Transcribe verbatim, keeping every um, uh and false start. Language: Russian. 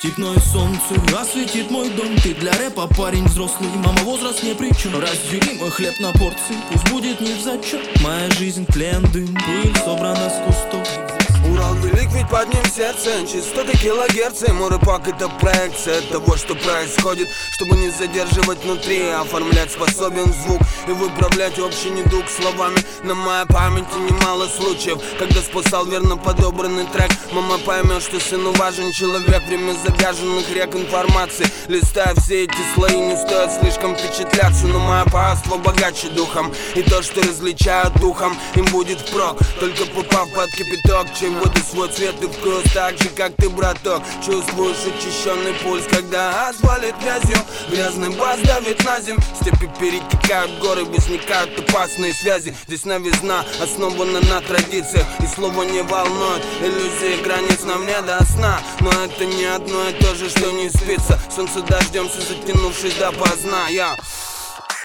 Степное солнце осветит мой дом. Ты для рэпа парень взрослый, мама возраст не при чем. Раздели мой хлеб на порции, пусть будет не в зачет. Моя жизнь тлен, дым, пыль собрана с кустов. Урал велик, ведь под ним сердце, частоты килогерцы. Мой рэпак — это проекция того, что происходит. Чтобы не задерживать внутри, оформлять способен звук и выправлять общий недуг словами. На моей памяти немало случаев, когда спасал верно подобранный трек. Мама поймет, что сыну важен человек. Время загаженных рек информации. Листая все эти слои, не стоит слишком впечатляться. Но мое паство богаче духом, и то, что различают духом, им будет впрок. Только попав под кипяток, чем воды свой цвет и вкус. Так же, как ты, браток, чувствуешь учащенный пульс, когда асфальт грязью. Грязный бас давит на земь. Степи перетекают горы, возникают опасные связи. Здесь новизна основана на традициях, и слово не волнует. Иллюзии границ нам не до сна. Но это не одно и то же, что не спится. Солнце дождемся, затянувшись допоздна. Я